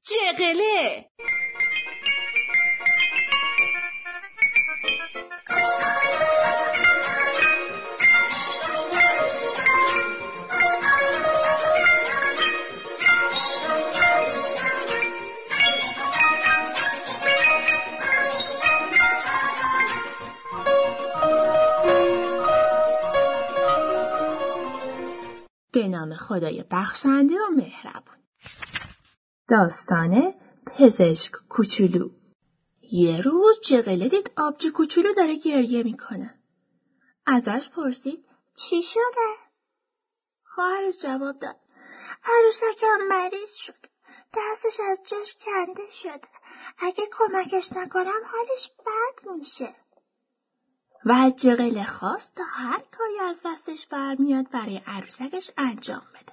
جغله. به نام خدای بخشنده و مهربون. داستان پزشک کوچولو. یه روز جغله دید آبجی کوچولو داره گریه میکنه. ازش پرسید چی شده؟ خواهرش جواب داد عروسکم مریض شد. دستش از جاش کنده شده. اگه کمکش نکنم حالش بد میشه. و جغله خواست تا هر کاری از دستش برمیاد برای عروسکش انجام بده.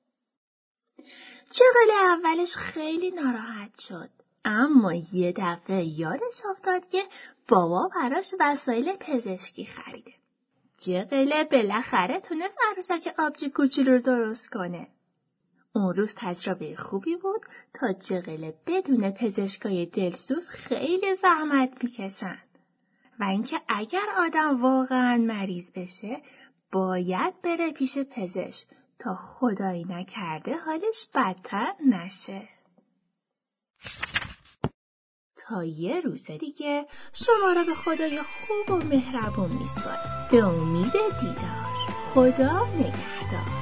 جغله اولش خیلی ناراحت شد، اما یه دفعه یادش افتاد که بابا براش وسایل پزشکی خریده. جغله بالاخره تونست عروسک آبجی کوچولو رو درست کنه. اون روز تجربه خوبی بود تا جغله بدون پزشکای دلسوز خیلی زحمت میکشن. و اینکه اگر آدم واقعا مریض بشه باید بره پیش پزشک تا خدایی نکرده حالش بدتر نشه. تا یه روز دیگه شما را به خدای خوب و مهربون میسپارم. به امید دیدار. خدا نگهدار.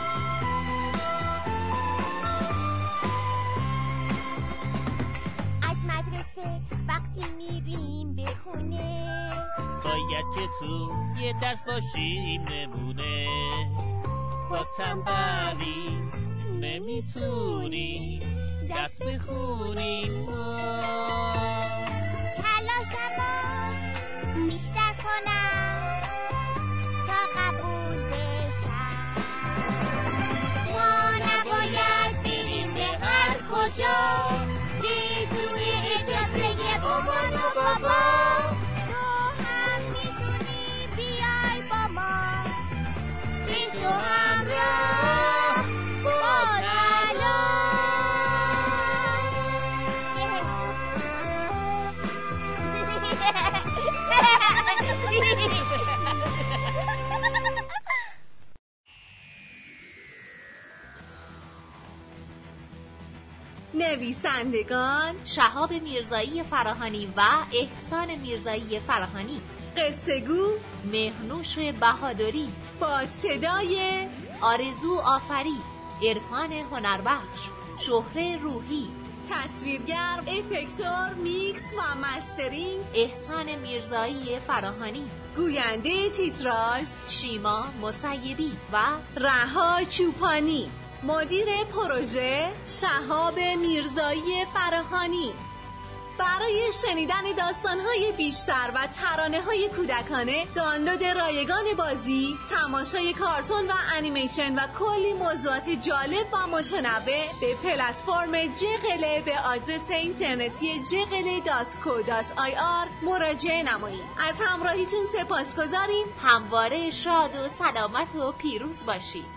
از مدرسه وقتی میریم به خونه باید که تو یه درس باشیم نمونه. با تنبلی نمیتونیم درس بخونیم. تلاشمو بیشتر کنم تا قبول بشم. ما نباید بریم به هر کجا بدون اجازه مامان و بابا. تو هم میتونی بیای با ما بشو همراه با تلاش. نویسندگان شهاب میرزایی فراهانی و احسان میرزایی فراهانی. قصه گو مهرنوش بهادری. با صدای آرزو آفری. عرفان هنربخش. شهره روحی. تصویرگر، افکتور، میکس و مسترینگ احسان میرزایی فراهانی. گوینده تیتراژ شیما مسیبی و رها چوپانی. مدیر پروژه شهاب میرزایی فراهانی. برای شنیدن داستان‌های بیشتر و ترانه‌های کودکانه، دانلود رایگان بازی، تماشای کارتون و انیمیشن و کلی موضوعات جالب و متنوع به پلتفرم جغله به آدرس اینترنتی jeghele.co.ir مراجعه نمایید. از همراهیتون سپاسگزاریم. همواره شاد و سلامت و پیروز باشید.